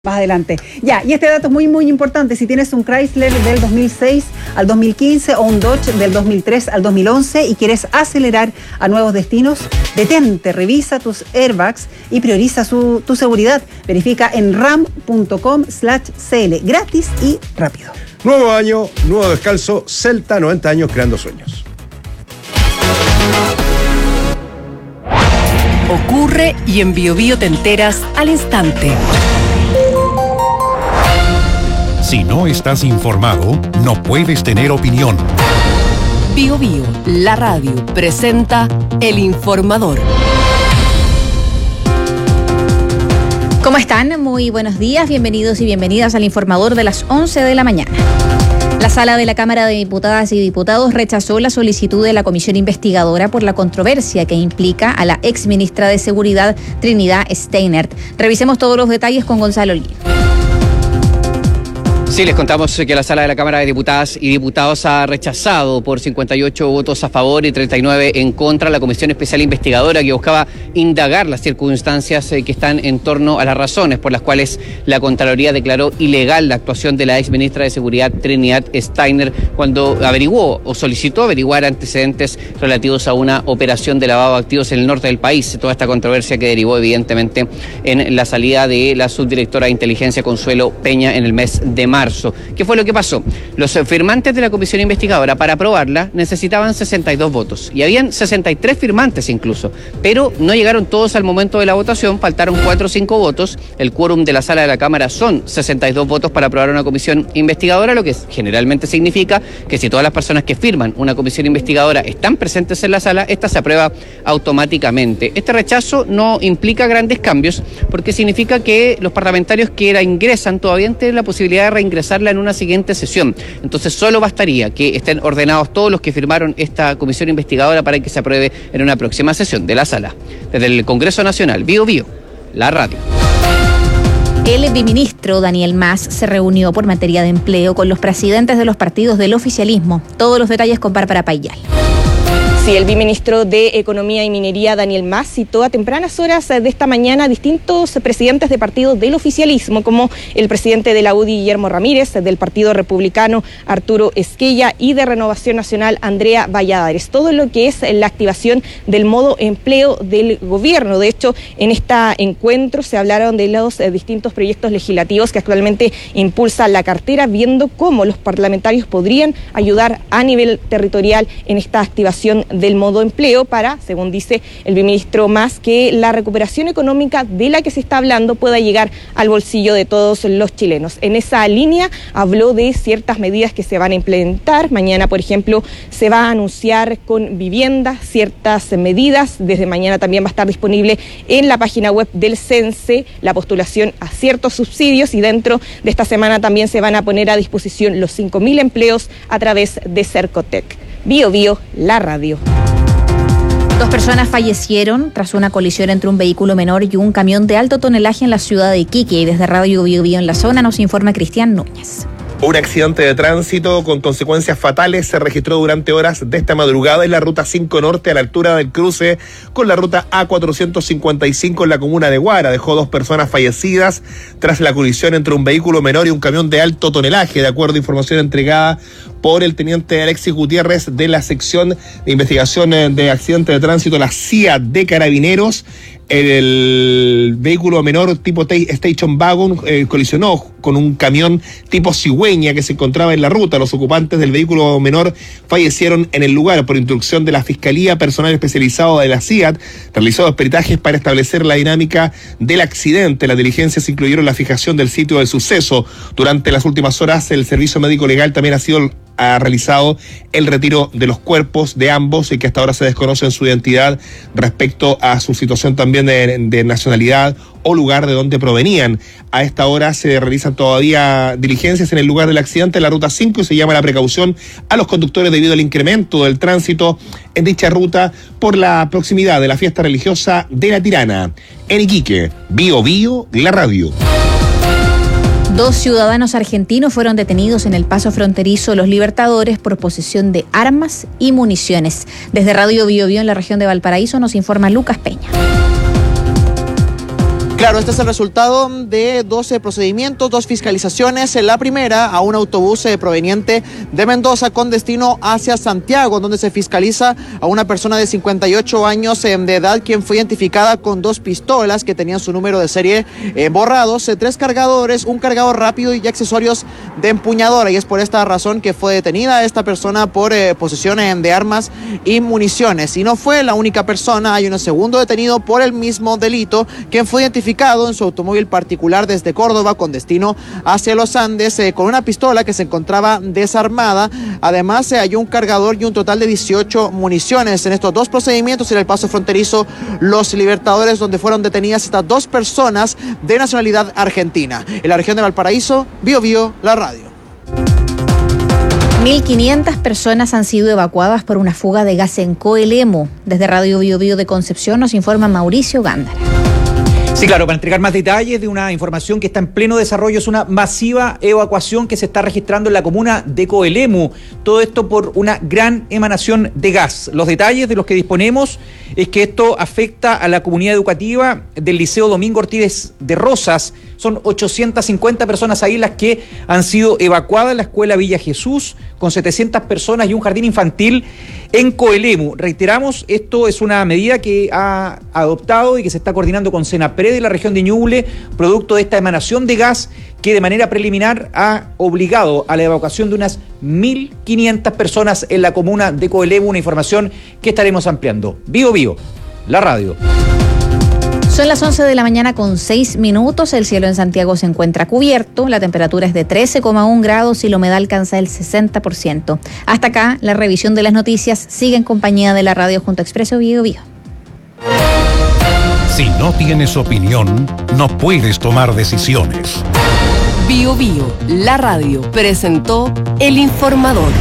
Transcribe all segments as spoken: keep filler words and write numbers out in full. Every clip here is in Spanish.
Más adelante. Ya, y este dato es muy, muy importante. Si tienes un Chrysler del dos mil seis al dos mil quince o un Dodge del dos mil tres al dos mil once y quieres acelerar a nuevos destinos, detente, revisa tus airbags y prioriza su, tu seguridad. Verifica en ram punto com slash cl. Gratis y rápido. Nuevo año, nuevo descalzo. Celta, noventa años creando sueños. Ocurre y en Bio Bio te enteras al instante. Si no estás informado, no puedes tener opinión. Bio Bio, la radio, presenta El Informador. ¿Cómo están? Muy buenos días, bienvenidos y bienvenidas al Informador de las once de la mañana. La Sala de la Cámara de Diputadas y Diputados rechazó la solicitud de la Comisión Investigadora por la controversia que implica a la exministra de Seguridad, Trinidad Steinert. Revisemos todos los detalles con Gonzalo Olguín. Sí, les contamos que la Sala de la Cámara de Diputadas y Diputados ha rechazado por cincuenta y ocho votos a favor y treinta y nueve en contra la Comisión Especial Investigadora que buscaba indagar las circunstancias que están en torno a las razones por las cuales la Contraloría declaró ilegal la actuación de la exministra de Seguridad Trinidad Steinert cuando averiguó o solicitó averiguar antecedentes relativos a una operación de lavado de activos en el norte del país. Toda esta controversia que derivó evidentemente en la salida de la subdirectora de Inteligencia Consuelo Peña en el mes de marzo. ¿Qué fue lo que pasó? Los firmantes de la Comisión Investigadora para aprobarla necesitaban sesenta y dos votos y habían sesenta y tres firmantes incluso, pero no llegaron todos al momento de la votación, faltaron cuatro o cinco votos. El quórum de la Sala de la Cámara son sesenta y dos votos para aprobar una comisión investigadora, lo que generalmente significa que si todas las personas que firman una comisión investigadora están presentes en la sala, esta se aprueba automáticamente. Este rechazo no implica grandes cambios porque significa que los parlamentarios que la ingresan todavía tienen la posibilidad de reingresar ingresarla en una siguiente sesión. Entonces solo bastaría que estén ordenados todos los que firmaron esta comisión investigadora para que se apruebe en una próxima sesión de la sala. Desde el Congreso Nacional, Bio Bio, la radio. El biministro Daniel Mas se reunió por materia de empleo con los presidentes de los partidos del oficialismo. Todos los detalles con Bárbara Payal. Sí, el viceministro de Economía y Minería, Daniel Mas, citó a tempranas horas de esta mañana a distintos presidentes de partidos del oficialismo, como el presidente de la U D I, Guillermo Ramírez, del Partido Republicano, Arturo Esquella, y de Renovación Nacional, Andrea Valladares. Todo lo que es la activación del modo empleo del gobierno. De hecho, en este encuentro se hablaron de los distintos proyectos legislativos que actualmente impulsa la cartera, viendo cómo los parlamentarios podrían ayudar a nivel territorial en esta activación del modo empleo para, según dice el viceministro Mas, que la recuperación económica de la que se está hablando pueda llegar al bolsillo de todos los chilenos. En esa línea habló de ciertas medidas que se van a implementar. Mañana, por ejemplo, se va a anunciar con vivienda ciertas medidas. Desde mañana también va a estar disponible en la página web del CENSE la postulación a ciertos subsidios, y dentro de esta semana también se van a poner a disposición los cinco mil empleos a través de Cercotec. Bio Bio, la radio. Dos personas fallecieron tras una colisión entre un vehículo menor y un camión de alto tonelaje en la ciudad de Iquique. Y desde Radio Bio Bio en la zona nos informa Cristian Núñez. Un accidente de tránsito con consecuencias fatales se registró durante horas de esta madrugada en la ruta cinco Norte a la altura del cruce con la ruta A cuatrocientos cincuenta y cinco en la comuna de Guara. Dejó dos personas fallecidas tras la colisión entre un vehículo menor y un camión de alto tonelaje, de acuerdo a información entregada por el teniente Alexis Gutiérrez de la sección de investigación de accidentes de tránsito, la C I A de Carabineros. El vehículo menor tipo Station Wagon eh, colisionó con un camión tipo cigüeña que se encontraba en la ruta. Los ocupantes del vehículo menor fallecieron en el lugar. Por instrucción de la Fiscalía, personal especializado de la C I A T realizó dos peritajes para establecer la dinámica del accidente. Las diligencias incluyeron la fijación del sitio del suceso. Durante las últimas horas, el Servicio Médico Legal también ha sido ha realizado el retiro de los cuerpos de ambos y que hasta ahora se desconocen su identidad respecto a su situación también de, de nacionalidad o lugar de donde provenían. A esta hora se realizan todavía diligencias en el lugar del accidente, en la ruta cinco, y se llama la precaución a los conductores debido al incremento del tránsito en dicha ruta por la proximidad de la fiesta religiosa de la Tirana. En Iquique, Bio Bio, la radio. Dos ciudadanos argentinos fueron detenidos en el paso fronterizo Los Libertadores por posesión de armas y municiones. Desde Radio Bio Bio en la región de Valparaíso nos informa Lucas Peña. Claro, este es el resultado de doce procedimientos, dos fiscalizaciones. En la primera, a un autobús eh, proveniente de Mendoza con destino hacia Santiago, donde se fiscaliza a una persona de cincuenta y ocho años eh, de edad, quien fue identificada con dos pistolas que tenían su número de serie eh, borrados, eh, tres cargadores, un cargador rápido y accesorios de empuñadora. Y es por esta razón que fue detenida esta persona por eh, posesión eh, de armas y municiones. Y no fue la única persona, hay un segundo detenido por el mismo delito, quien fue identificado en su automóvil particular desde Córdoba con destino hacia los Andes eh, con una pistola que se encontraba desarmada. Además se halló un cargador y un total de dieciocho municiones. En estos dos procedimientos en el paso fronterizo Los Libertadores, donde fueron detenidas estas dos personas de nacionalidad argentina. En la región de Valparaíso, Bio Bio, la radio. mil quinientas personas han sido evacuadas por una fuga de gas en Coelemu. Desde Radio Bio Bio de Concepción nos informa Mauricio Gándara. Sí, claro, para entregar más detalles de una información que está en pleno desarrollo, es una masiva evacuación que se está registrando en la comuna de Coelemu. Todo esto por una gran emanación de gas. Los detalles de los que disponemos es que esto afecta a la comunidad educativa del Liceo Domingo Ortiz de Rosas. Son ochocientas cincuenta personas ahí las que han sido evacuadas en la escuela Villa Jesús, con setecientas personas y un jardín infantil en Coelemu. Reiteramos, esto es una medida que ha adoptado y que se está coordinando con Senapred de la región de Ñuble, producto de esta emanación de gas que de manera preliminar ha obligado a la evacuación de unas mil quinientas personas en la comuna de Coelemu, una información que estaremos ampliando. Bio Bio, la radio. Son las once de la mañana con seis minutos, el cielo en Santiago se encuentra cubierto, la temperatura es de trece coma uno grados y la humedad alcanza el sesenta por ciento. Hasta acá, la revisión de las noticias sigue en compañía de la radio junto a Expreso Bio Bio. Si no tienes opinión, no puedes tomar decisiones. Bio Bio, la radio, presentó El Informador.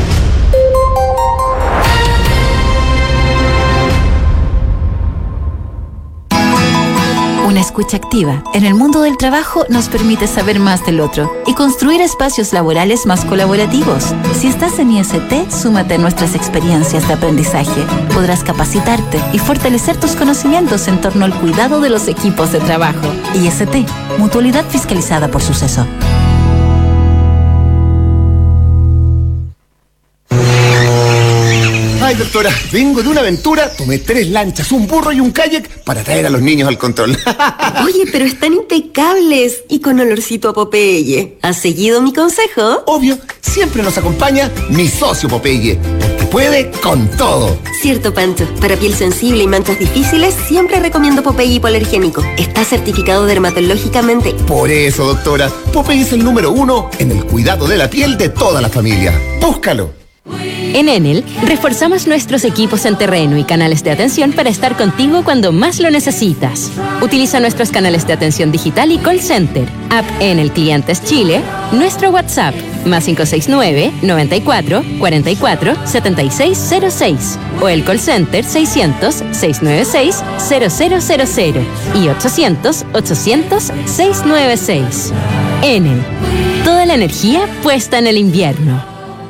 Una escucha activa en el mundo del trabajo nos permite saber más del otro y construir espacios laborales más colaborativos. Si estás en I S T, súmate a nuestras experiencias de aprendizaje. Podrás capacitarte y fortalecer tus conocimientos en torno al cuidado de los equipos de trabajo. I S T, mutualidad fiscalizada por Suceso. Ay, doctora, vengo de una aventura, tomé tres lanchas, un burro y un kayak para traer a los niños al control. Oye, pero están impecables y con olorcito a Popeye. ¿Has seguido mi consejo? Obvio, siempre nos acompaña mi socio Popeye, porque puede con todo. Cierto, Pancho. Para piel sensible y manchas difíciles, siempre recomiendo Popeye hipoalergénico. Está certificado dermatológicamente. Por eso, doctora, Popeye es el número uno en el cuidado de la piel de toda la familia. Búscalo. En Enel, reforzamos nuestros equipos en terreno y canales de atención para estar contigo cuando más lo necesitas. Utiliza nuestros canales de atención digital y call center, app Enel Clientes Chile, nuestro WhatsApp, más cinco seis nueve, noventa y cuatro, cuarenta y cuatro, setenta y seis cero seis, o el call center seiscientos, seiscientos noventa y seis, cero cero cero cero y ochocientos, ochocientos, seiscientos noventa y seis. Enel, toda la energía puesta en el invierno.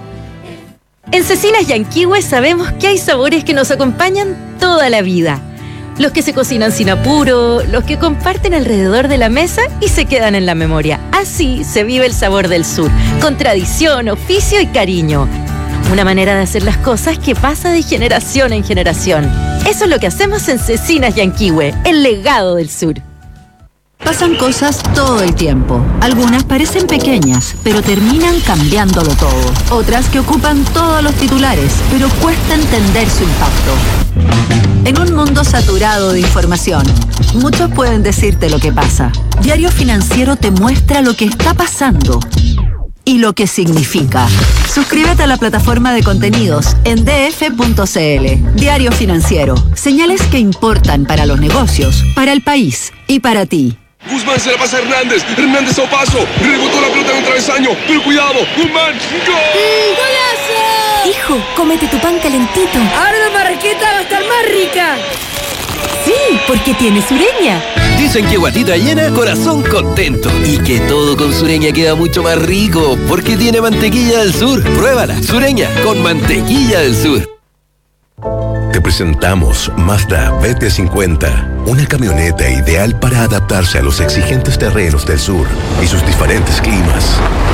En Cecinas Yanquihue sabemos que hay sabores que nos acompañan toda la vida. Los que se cocinan sin apuro, los que comparten alrededor de la mesa y se quedan en la memoria. Así se vive el sabor del sur, con tradición, oficio y cariño. Una manera de hacer las cosas que pasa de generación en generación. Eso es lo que hacemos en Cecinas Yanquihue, el legado del sur. Pasan cosas todo el tiempo. Algunas parecen pequeñas, pero terminan cambiándolo todo. Otras que ocupan todos los titulares, pero cuesta entender su impacto. En un mundo saturado de información, muchos pueden decirte lo que pasa. Diario Financiero te muestra lo que está pasando y lo que significa. Suscríbete a la plataforma de contenidos en d f punto c l. Diario Financiero. Señales que importan para los negocios, para el país y para ti. Guzmán se la pasa a Hernández. Hernández a paso. Rebotó la pelota en el travesaño. Pero cuidado. Guzmán. ¡Gol! ¡Golazo! Hijo, cómete tu pan calentito. Ahora la marraqueta va a estar más rica. Sí, porque tiene Sureña. Dicen que guatita llena, corazón contento. Y que todo con Sureña queda mucho más rico, porque tiene mantequilla del sur. Pruébala, Sureña, con mantequilla del sur. Te presentamos Mazda B T cincuenta, una camioneta ideal para adaptarse a los exigentes terrenos del sur y sus diferentes climas.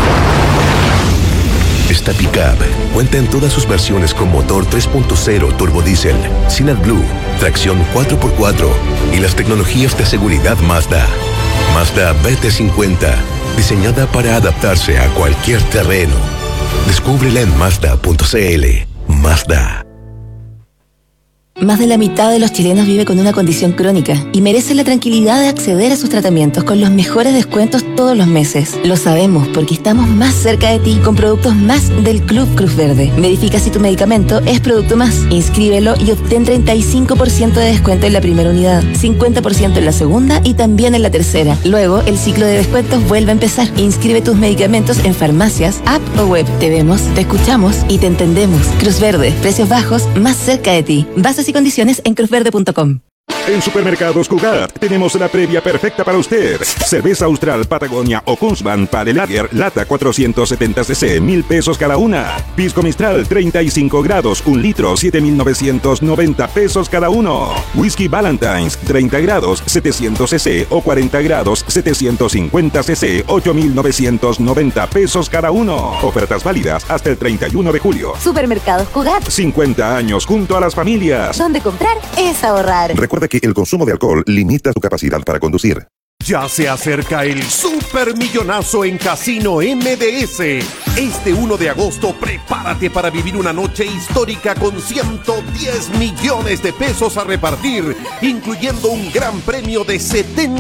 Esta pickup cuenta en todas sus versiones con motor tres punto cero turbodiesel, sin AdBlue, tracción cuatro por cuatro y las tecnologías de seguridad Mazda. Mazda B T cincuenta, diseñada para adaptarse a cualquier terreno. Descúbrela en Mazda punto c l. Mazda. Más de la mitad de los chilenos vive con una condición crónica y merece la tranquilidad de acceder a sus tratamientos con los mejores descuentos todos los meses. Lo sabemos porque estamos más cerca de ti con productos más del Club Cruz Verde. Verifica si tu medicamento es producto más. Inscríbelo y obtén treinta y cinco por ciento de descuento en la primera unidad, cincuenta por ciento en la segunda y también en la tercera. Luego, el ciclo de descuentos vuelve a empezar. Inscribe tus medicamentos en farmacias, app o web. Te vemos, te escuchamos y te entendemos. Cruz Verde, precios bajos, más cerca de ti. Bases y condiciones en cruzverde punto com. En Supermercados Cugat tenemos la previa perfecta para usted. Cerveza Austral, Patagonia o Kunzman para el Lager, lata cuatrocientos setenta centilitros, mil pesos cada una. Pisco Mistral, treinta y cinco grados, un litro, siete mil novecientos noventa pesos cada uno. Whisky Valentine's, treinta grados, setecientos centilitros o cuarenta grados, setecientos cincuenta centilitros, ocho mil novecientos noventa pesos cada uno. Ofertas válidas hasta el treinta y uno de julio. Supermercados Cugat. cincuenta años junto a las familias. Donde comprar es ahorrar. Recuerda que el consumo de alcohol limita su capacidad para conducir. Ya se acerca el supermillonazo en Casino M D S. Este uno de agosto, prepárate para vivir una noche histórica con ciento diez millones de pesos a repartir, incluyendo un gran premio de setenta